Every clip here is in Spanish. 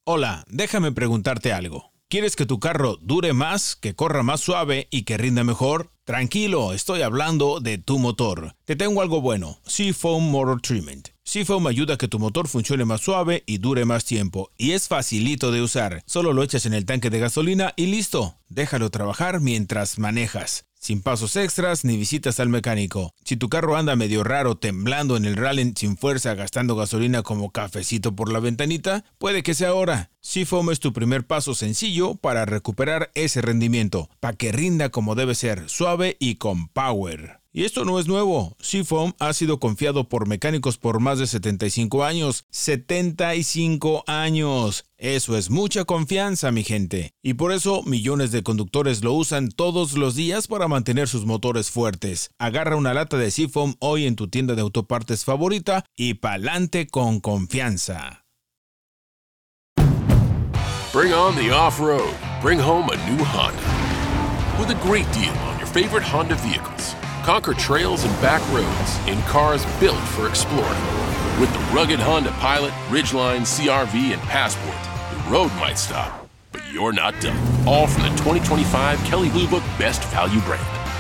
Hola, déjame preguntarte algo. ¿Quieres que tu carro dure más, que corra más suave y que rinda mejor? Tranquilo, estoy hablando de tu motor. Te tengo algo bueno, Seafoam Motor Treatment. Seafoam ayuda a que tu motor funcione más suave y dure más tiempo. Y es facilito de usar. Solo lo echas en el tanque de gasolina y listo. Déjalo trabajar mientras manejas. Sin pasos extras ni visitas al mecánico. Si tu carro anda medio raro, temblando en el rally sin fuerza, gastando gasolina como cafecito por la ventanita, puede que sea ahora. Seafoam es tu primer paso sencillo para recuperar ese rendimiento, para que rinda como debe ser, suave y con power. Y esto no es nuevo. Seafoam ha sido confiado por mecánicos por más de 75 años. ¡75 años! Eso es mucha confianza, mi gente. Y por eso millones de conductores lo usan todos los días para mantener sus motores fuertes. Agarra una lata de Seafoam hoy en tu tienda de autopartes favorita y pa'lante con confianza. Bring on the off-road. Bring home a new Honda. With a great deal on your favorite Honda vehicles. Conquer trails and back roads in cars built for exploring. With the rugged Honda Pilot, Ridgeline, CR-V, and Passport, the road might stop, but you're not done. All from the 2025 Kelley Blue Book Best Value brand.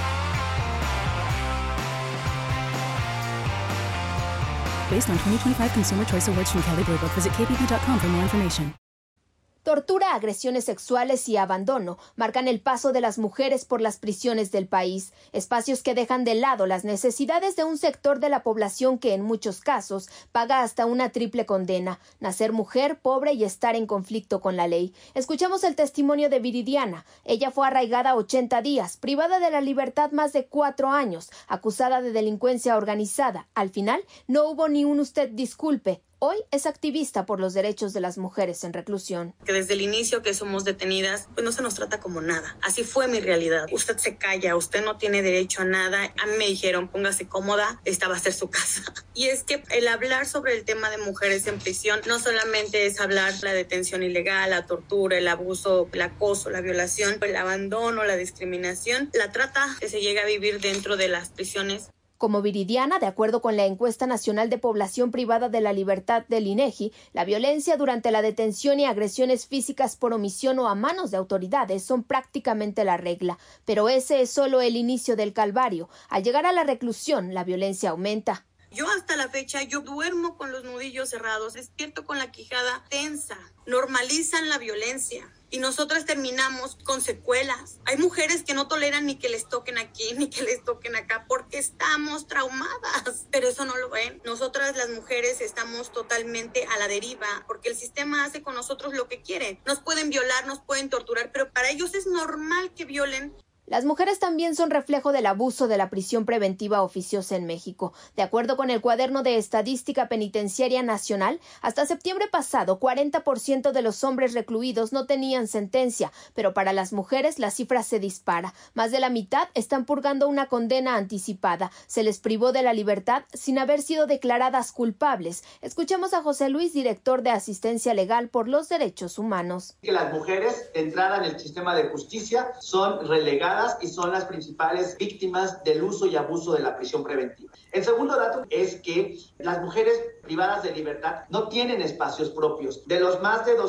Based on 2025 Consumer Choice Awards from Kelley Blue Book, visit kbb.com for more information. Tortura, agresiones sexuales y abandono marcan el paso de las mujeres por las prisiones del país, espacios que dejan de lado las necesidades de un sector de la población que en muchos casos paga hasta una triple condena: nacer mujer, pobre y estar en conflicto con la ley. Escuchamos el testimonio de Viridiana. Ella fue arraigada 80 días, privada de la libertad más de 4 años, acusada de delincuencia organizada. Al final, no hubo ni un usted disculpe. Hoy es activista por los derechos de las mujeres en reclusión. Que desde el inicio que somos detenidas, pues no se nos trata como nada. Así fue mi realidad. Usted se calla, usted no tiene derecho a nada. A mí me dijeron, póngase cómoda, esta va a ser su casa. Y es que el hablar sobre el tema de mujeres en prisión no solamente es hablar de la detención ilegal, la tortura, el abuso, el acoso, la violación, el abandono, la discriminación, la trata que se llega a vivir dentro de las prisiones. Como Viridiana, de acuerdo con la Encuesta Nacional de Población Privada de la Libertad del INEGI, la violencia durante la detención y agresiones físicas por omisión o a manos de autoridades son prácticamente la regla. Pero ese es solo el inicio del calvario. Al llegar a la reclusión, la violencia aumenta. Yo hasta la fecha, yo duermo con los nudillos cerrados, despierto con la quijada tensa. Normalizan la violencia y nosotras terminamos con secuelas. Hay mujeres que no toleran ni que les toquen aquí, ni que les toquen acá, porque estamos traumadas. Pero eso no lo ven. Nosotras las mujeres estamos totalmente a la deriva, porque el sistema hace con nosotros lo que quiere. Nos pueden violar, nos pueden torturar, pero para ellos es normal que violen. Las mujeres también son reflejo del abuso de la prisión preventiva oficiosa en México. De acuerdo con el Cuaderno de Estadística Penitenciaria Nacional, hasta septiembre pasado, 40% de los hombres recluidos no tenían sentencia, pero para las mujeres la cifra se dispara. Más de la mitad están purgando una condena anticipada. Se les privó de la libertad sin haber sido declaradas culpables. Escuchemos a José Luis, director de Asistencia Legal por los Derechos Humanos. Que las mujeres de entrada en el sistema de justicia son relegadas y son las principales víctimas del uso y abuso de la prisión preventiva. El segundo dato es que las mujeres privadas de libertad no tienen espacios propios. De los más de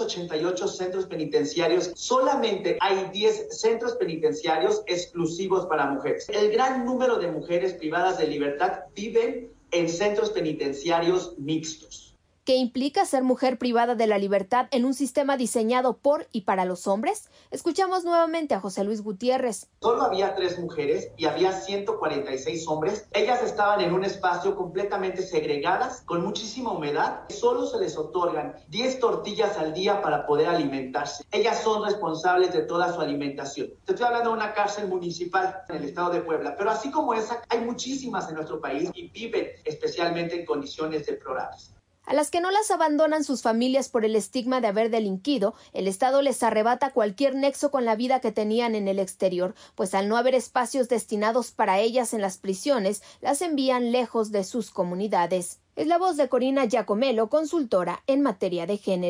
288 centros penitenciarios, solamente hay 10 centros penitenciarios exclusivos para mujeres. El gran número de mujeres privadas de libertad viven en centros penitenciarios mixtos. ¿Qué implica ser mujer privada de la libertad en un sistema diseñado por y para los hombres? Escuchamos nuevamente a José Luis Gutiérrez. Solo había 3 mujeres y había 146 hombres. Ellas estaban en un espacio completamente segregadas, con muchísima humedad. Solo se les otorgan 10 tortillas al día para poder alimentarse. Ellas son responsables de toda su alimentación. Te estoy hablando de una cárcel municipal en el estado de Puebla, pero así como esa, hay muchísimas en nuestro país y viven especialmente en condiciones deplorables. A las que no las abandonan sus familias por el estigma de haber delinquido, el Estado les arrebata cualquier nexo con la vida que tenían en el exterior, pues al no haber espacios destinados para ellas en las prisiones, las envían lejos de sus comunidades. Es la voz de Corina Giacomelo, consultora en materia de género.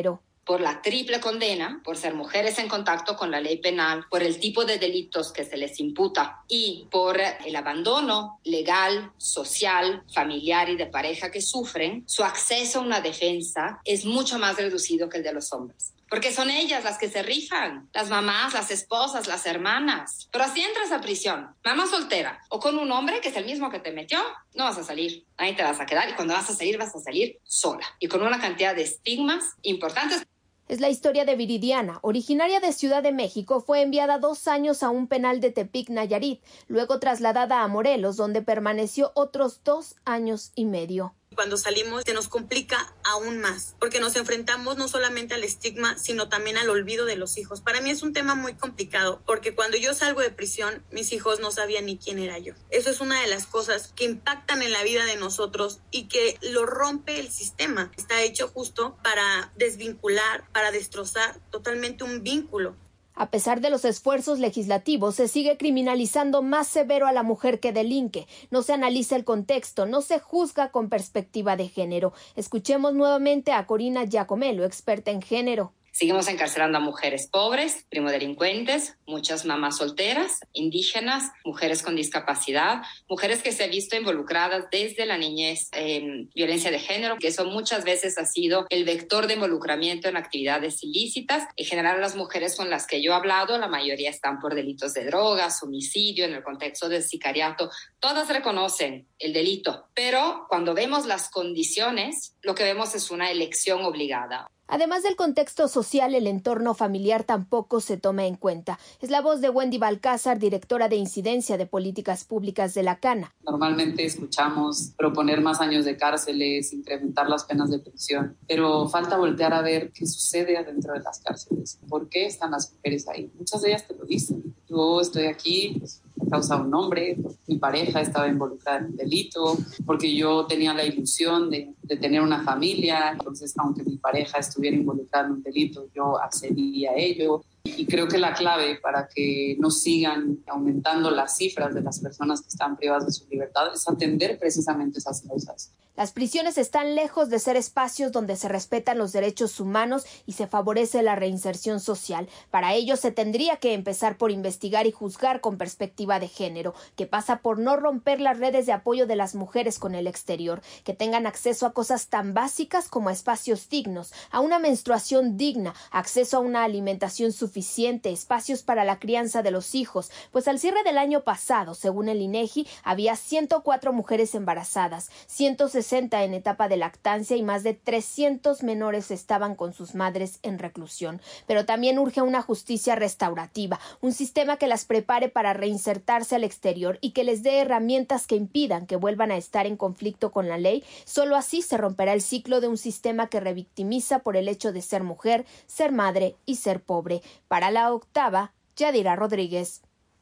por la triple condena, por ser mujeres en contacto con la ley penal, por el tipo de delitos que se les imputa y por el abandono legal, social, familiar y de pareja que sufren, su acceso a una defensa es mucho más reducido que el de los hombres. Porque son ellas las que se rifan, las mamás, las esposas, las hermanas. Pero así entras a prisión, mamá soltera, o con un hombre que es el mismo que te metió, no vas a salir. Ahí te vas a quedar y cuando vas a salir sola. Y con una cantidad de estigmas importantes. Es la historia de Viridiana, originaria de Ciudad de México, fue enviada 2 años a un penal de Tepic, Nayarit, luego trasladada a Morelos, donde permaneció otros 2 años y medio. Cuando salimos se nos complica aún más, porque nos enfrentamos no solamente al estigma, sino también al olvido de los hijos. Para mí es un tema muy complicado, porque cuando yo salgo de prisión, mis hijos no sabían ni quién era yo. Eso es una de las cosas que impactan en la vida de nosotros y que lo rompe el sistema. Está hecho justo para desvincular, para destrozar totalmente un vínculo. A pesar de los esfuerzos legislativos, se sigue criminalizando más severo a la mujer que delinque. No se analiza el contexto, no se juzga con perspectiva de género. Escuchemos nuevamente a Corina Giacomello, experta en género. Seguimos encarcelando a mujeres pobres, primodelincuentes, muchas mamás solteras, indígenas, mujeres con discapacidad, mujeres que se han visto involucradas desde la niñez en violencia de género, que eso muchas veces ha sido el vector de involucramiento en actividades ilícitas. En general, las mujeres con las que yo he hablado, la mayoría están por delitos de drogas, homicidio, en el contexto del sicariato. Todas reconocen el delito, pero cuando vemos las condiciones, lo que vemos es una elección obligada. Además del contexto social, el entorno familiar tampoco se toma en cuenta. Es la voz de Wendy Balcázar, directora de Incidencia de Políticas Públicas de la CANA. Normalmente escuchamos proponer más años de cárceles, incrementar las penas de prisión, pero falta voltear a ver qué sucede adentro de las cárceles. ¿Por qué están las mujeres ahí? Muchas de ellas te lo dicen. Yo estoy aquí a causa de un hombre, mi pareja estaba involucrada en un delito, porque yo tenía la ilusión de tener una familia, entonces aunque mi pareja estuviera involucrada en un delito, yo accedí a ello. Y creo que la clave para que no sigan aumentando las cifras de las personas que están privadas de su libertad es atender precisamente esas causas. Las prisiones están lejos de ser espacios donde se respetan los derechos humanos y se favorece la reinserción social. Para ello se tendría que empezar por investigar y juzgar con perspectiva de género, que pasa por no romper las redes de apoyo de las mujeres con el exterior, que tengan acceso a cosas tan básicas como a espacios dignos, a una menstruación digna, acceso a una alimentación suficiente, espacios para la crianza de los hijos, pues al cierre del año pasado, según el INEGI, había 104 mujeres embarazadas, 160 en etapa de lactancia y más de 300 menores estaban con sus madres en reclusión. Pero también urge una justicia restaurativa, un sistema que las prepare para reinsertarse al exterior y que les dé herramientas que impidan que vuelvan a estar en conflicto con la ley. Solo así se romperá el ciclo de un sistema que revictimiza por el hecho de ser mujer, ser madre y ser pobre. Para La Octava, Yadira Rodríguez.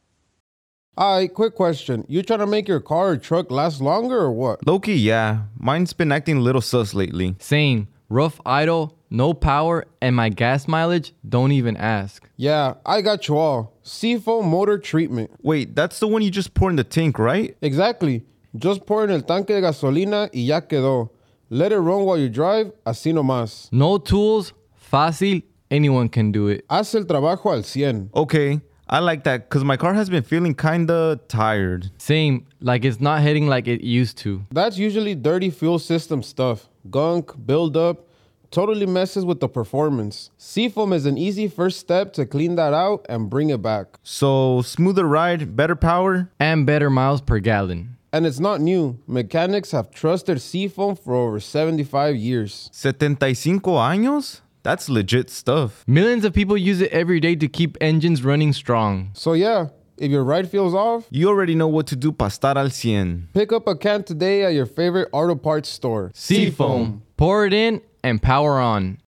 Hi, quick question. You trying to make your car or truck last longer or what? Low-key, yeah. Mine's been acting a little sus lately. Same. Rough idle, no power, and my gas mileage, don't even ask. Yeah, I got you all. Seafoam motor treatment. Wait, that's the one you just pour in the tank, right? Exactly. Just pour in el tanque de gasolina y ya quedó. Let it run while you drive, así nomás. No tools, fácil, anyone can do it. Haz el trabajo al 100. Okay, I like that because my car has been feeling kinda tired. Same, like it's not hitting like it used to. That's usually dirty fuel system stuff. Gunk, buildup, totally messes with the performance. Seafoam is an easy first step to clean that out and bring it back. So, smoother ride, better power? And better miles per gallon. And it's not new. Mechanics have trusted Seafoam for over 75 years. 75 años? That's legit stuff. Millions of people use it every day to keep engines running strong. So yeah, if your ride feels off, you already know what to do para estar al 100. Pick up a can today at your favorite auto parts store. Seafoam. Pour it in and power on.